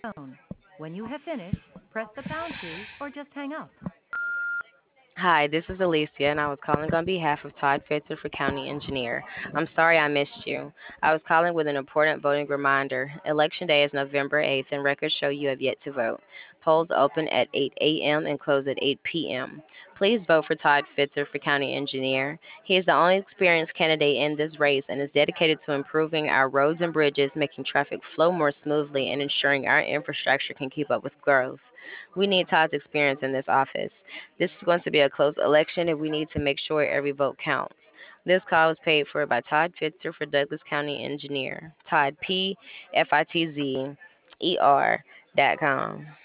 phone. When you have finished, press the pound key or just hang up. Hi, this is Alicia, and I was calling on behalf of Todd Fitzer for County Engineer. I'm sorry I missed you. I was calling with an important voting reminder. Election Day is November 8th, and records show you have yet to vote. Polls open at 8 a.m. and close at 8 p.m. Please vote for Todd Fitzer for County Engineer. He is the only experienced candidate in this race and is dedicated to improving our roads and bridges, making traffic flow more smoothly, and ensuring our infrastructure can keep up with growth. We need Todd's experience in this office. This is going to be a close election, and we need to make sure every vote counts. This call was paid for by Todd Fitzer for Douglas County Engineer. Todd P. FITZ ER.com.